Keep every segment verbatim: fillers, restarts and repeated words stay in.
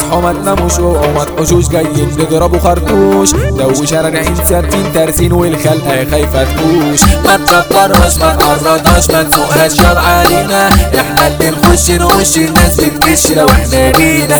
اصحوا ما تناموش واوعوا ما تحوشوش جايين نضربوا خرطوش دوش راجعين ثابتين تارسين والخلقه خايفه تحوش ما تشطرهاش ما تقرضهاش ما تسوقهاش شر علينا احنا اللي نخش نوش الناس بتكش لو احنا جينا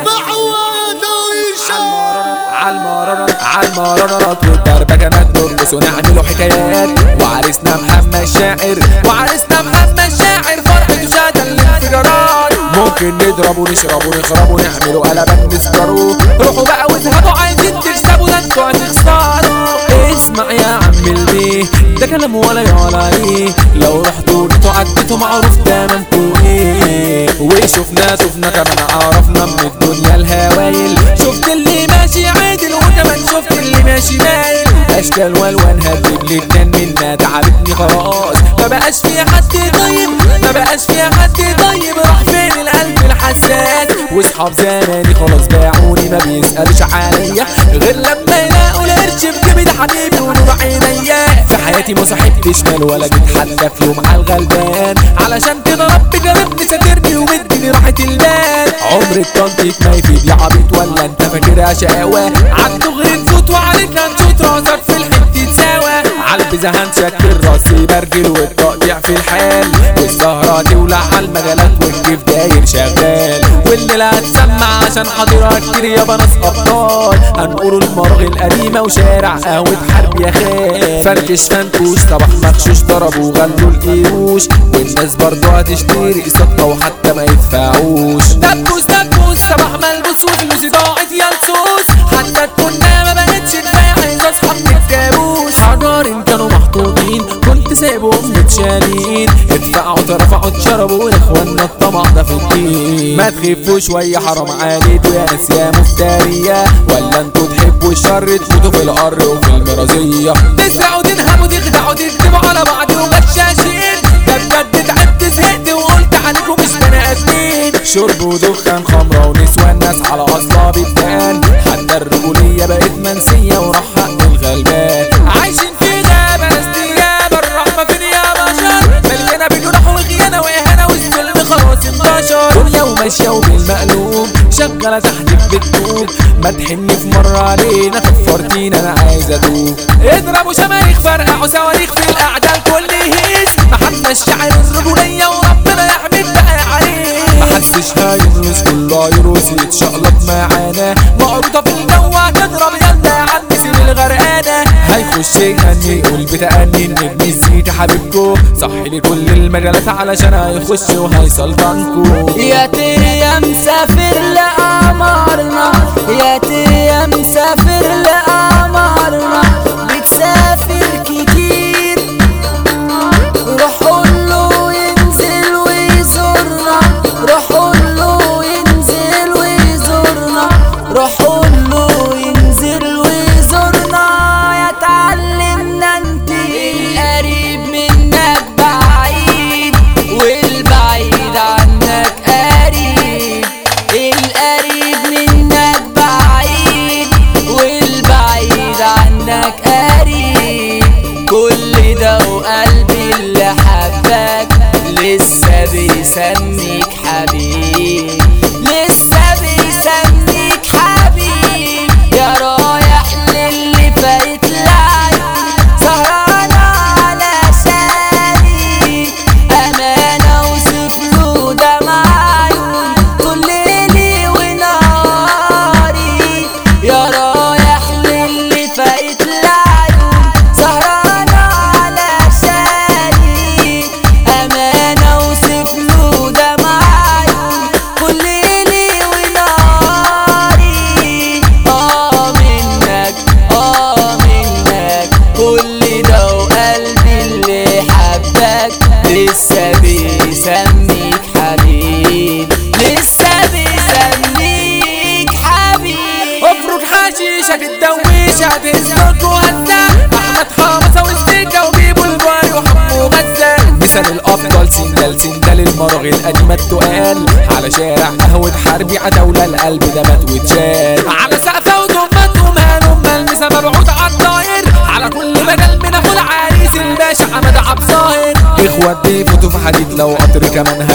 عالمرارات عالمرارات والضربة كمان نرقص ونعملوا حكايات وعرسنا محمد شاعر وعرسنا محمد شاعر فرحته شادة الانفجارات ممكن نضرب ونشرب ونخرب ونعملوا قلبات نسكروا روحوا بقى واذهبوا عايزين تكسبوا ده انتوا هتخسروا اسمع يا عم البيه ده كلام ولا يعلى ايه لو رحتوا جيتوا عديتوا معروف تمامكوا ايه وشفنا شفنا كمان عرفنا من الدنيا الهوايل شفت اللي ماشي عادل وكمان شفت اللي ماشي مايل اشكال والوان هتجيب لي اتنين منا تعبتني خلاص ما بقاش فيها حد طيب ما بقاش فيها حد طيب راح فين القلب الحساس واصحاب زماني خلاص باعوني ما بيسألوش عليا غير لما يلاقوا القرش في جيبي ده حبيبي ونور عينيا في حياتي ما صاحبتش مال ولا جيت حتى في يوم على الغلبان علشان كده ربي جربني ساترني ومدني راحة البال عمر التنطيط ما يفيد يا عبيط ولا انت فاكرها شقاوة عالدغري نفوت وعليك هنشوط راسك في الحتة تساوى عالبزة هنشكل راسي برجل والتقطيع في الحال والسهرة تولع عالمجالات والكيف داير شغال والليلة هتسمع عشان حاضرها كتير يابا ناس ابطال هنقولوا المراغي القديمة وشارع قهوة حرب يا خال فركش فنكوش صباح مخشوش ضربوا وغلوا القيروش والناس برضو هتشتري صدقة وحتى ما يدفعوش دبوس دبوس صباح ملبوس وفلوسي ضاعت يا لصوص حتى الكنا ما بقتش كفاية عايزة اصحاب متجابوش حجارين كانوا محطوطين كنت سايبهم متشالين اتفقعوا ترفعوا اتشربوا لاخوانا الطمع ده في الدين ما تخفوا شوية حرام عليكوا يا ناس يا مفترية ولا انتوا تحبوا الشر تموتوا في القر وفي المرازية تسرقوا تنهبوا تخدعوا تكتبوا على بعض وغشاشين ده بجد تعبت زهقت وقلت عليكم مش بني ادمين شرب ودخان خمرة ونسوان ناس على اصلها بتبان حتى الرجولية بقت منسية وراح حق الغلبان عايشين في غابة ناس ديابة الرحمة في نيابة بشر مليانة بجناح وخيانة واهانة والظلم خلاص انتشر دنيا وماشية وبالمقلوب شغالة تحتك بتدوب ما تحني في مرة علينا كفرتينا انا عايز اتوب اضربوا شماريخ فرقعوا صواريخ في القعدة الكل يهيس محمد شاعر الرجولية وربنا يحمد بقى عليه محدش هيرقص كله هيرقص يتشقلب معانا معروضة في الجو هتضرب يلا يا عم سيب الغرقانة هيخش يغني يقول بتأني ان ابن الزيت حبيبكو صحي لي كل المجالات علشان هيخش وهيسلطنكو يا تري يا مسافر لقمرنا يا تري يا مسافر لقمرنا بتسافر كتير روح قوله ينزل ويزورنا روح قوله ينزل ويزورنا روح قوله ينزل ويزورنا يا تعلمنا انت القريب منك بعيد والبعيد عنك قريب القريب منك بعيد والبعيد عنك قريب كل ده وقلبي اللي حبك لسه بيسميك حبيب لسه بيسميك حبيب يا رايح للي فايت العيون سهرانة على شاري أمانة وسفلو دمع عيون كل ليلي ونهاري يا رايح للي فايت العيون سهرانة على شاري أمانة وسفلو دمع عيون كل ليلي ونهاري اه منك اه منك كل ده وقلبي اللي حبك لسه بيسميك حبيب لسه بيسميك حبيب افرك حشيشك الدويش هتهزك وهزة احمد حامسة والسكة وجيبوا الباري وحمو غزة مثال الافضل سندال سندال المراغي القديمة التقال على شارع قهوة حربي عدولة القلب ده مات واتشال على سقفة ودمات ومهان امال المسا مبعوث عالطاير على كل مجال من اخو العريس الباشا حمد عبد ظاهر اخوات بيفوتوا في حديد لو قطر كمان هيدوس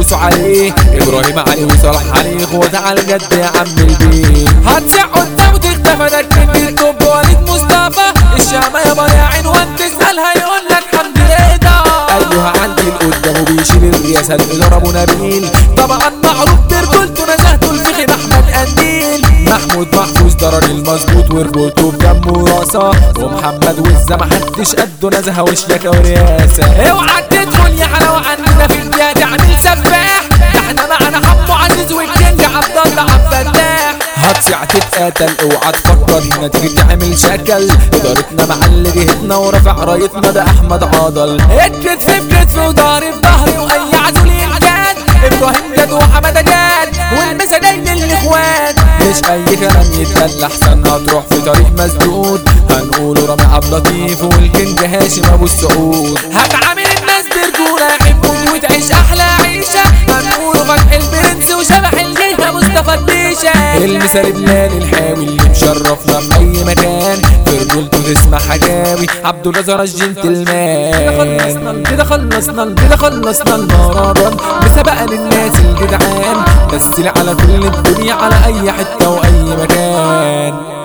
داسوا عليه ابراهيم علي وصلاح علي خد على الجد يا عم البيه هتسع قدامه تختفى ده الكينج التوب وليد مصطفى الشامة يا بياع عنوان تسألها يقول لك حمد رضا ايوه عندي القدام وبيشيل الرئاسة الادارة ابو نبيل طبعا معروف برجولته نزهته الفخم احمد قنديل محمود محفوظ ضرر المظبوط ورجولته بدمه راسه ومحمد وزة محدش قده نزهه وشياكة ورياسة اوعى تدخل يا حلاوة عندنا في الدنيا تعمل سفاح ده احنا معانا حمو عزيز والكينج عبد الله عبد الفتاح هتصيع تتقاتل اوعى تفكر هنا تيجي تعمل شكل ادارتنا مع اللي جهتنا ورفع رايتنا ده احمد عضل الكتف في كتف وضهري في ضهري واي عدو ينجاد ابراهيم جاد وحماده جاد والمسا جاي للاخوان مش اي كلام يتقال احسن هتروح في طريق مسدود هنقوله رامي عبد اللطيف والكينج هاشم ابو السعود هتعامل الناس برجوله يحبوك وتعيش احلى عيشه هنقوله فتح البرنس وشبح الجيهه مصطفى الديشه المثال بلال الحاوي اللي مشرفنا في اي مكان في رجولته تسمع حكاوي عبد الرزاق الجنتلمان كده خلصنا كده خلصنا المهرجان مسابقه للناس الجدعان بس على كل الدنيا على اي حته واي مكان